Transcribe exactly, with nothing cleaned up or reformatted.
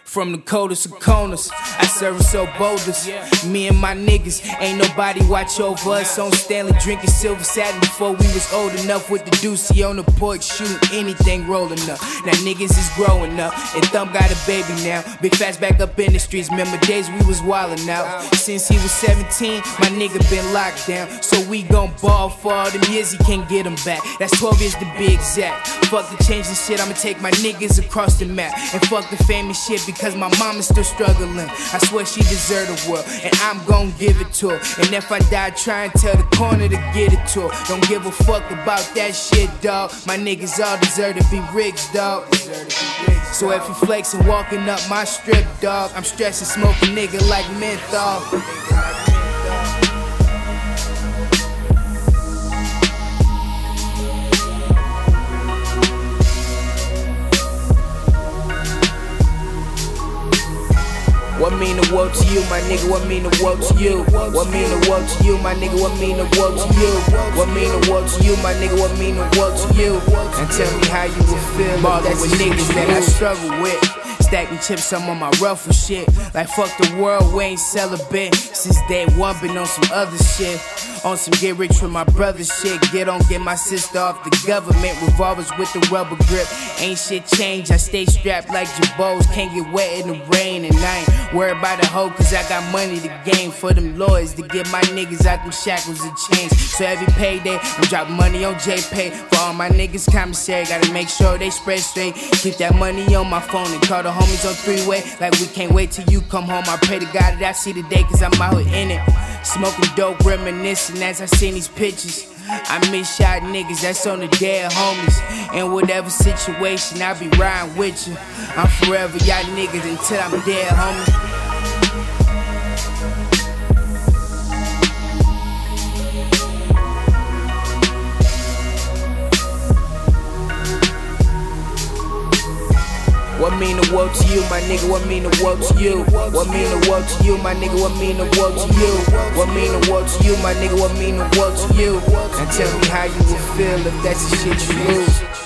From the coldest of corners, I service so boulders. Me and my niggas, ain't nobody watch over us. On Stanley drinking silver satin before we was old enough. With the doozy on the porch, shooting anything rolling up. Now niggas is growing up, and Thumb got a baby now. Big Fats back up in the streets, remember days we was wildin' out. Since he was seventeen, my nigga been locked down. So we gon' ball for all them years, he can't get them back. That's twelve years to be exact. Fuck the change and shit, I'ma take my niggas across the map. And fuck the famous shit, because my mama's still struggling. I swear she deserve the world, and I'm gon' give it to her. And if I die trying to tell the corner to get it to her. Don't give a fuck about that shit, dawg. My niggas all deserve to be rich, dawg. So if you flexin' walking up my strip, dawg, I'm stressing, smoking nigga like menthol. What mean the world to you, my nigga? What mean the world to you? What mean the world to you, my nigga? What mean the world to you? What mean the world to you, my nigga? What mean the world to you? And tell me how you would feel if that's the niggas that I struggle with. Stacking chips, I'm on my ruffle shit. Like fuck the world, we ain't celebrate. Since day one, been on some other shit. On some get rich with my brother shit. Get on, get my sister off the government. Revolvers with the rubber grip. Ain't shit changed, I stay strapped like Jabos. Can't get wet in the rain, and I ain't worried about the hoe, cause I got money to gain. For them lawyers to get my niggas out them shackles and chains. So every payday, I'm dropping money on J-Pay. For all my niggas commissary, gotta make sure they spread straight. Keep that money on my phone and call the homies on three-way. Like we can't wait till you come home. I pray to God that I see the day, cause I'm out here in it. Smoking dope, reminiscing as I seen these pictures. I miss shot niggas, that's on the dead homies. In whatever situation, I be riding with you. I'm forever y'all niggas until I'm dead, homie. What mean the world to you, my nigga? What mean the world to you? What mean the world to you, my nigga? What mean the world to you? What mean the world to you, my nigga? What mean the world to you? And tell me how you would feel if that's the shit you lose.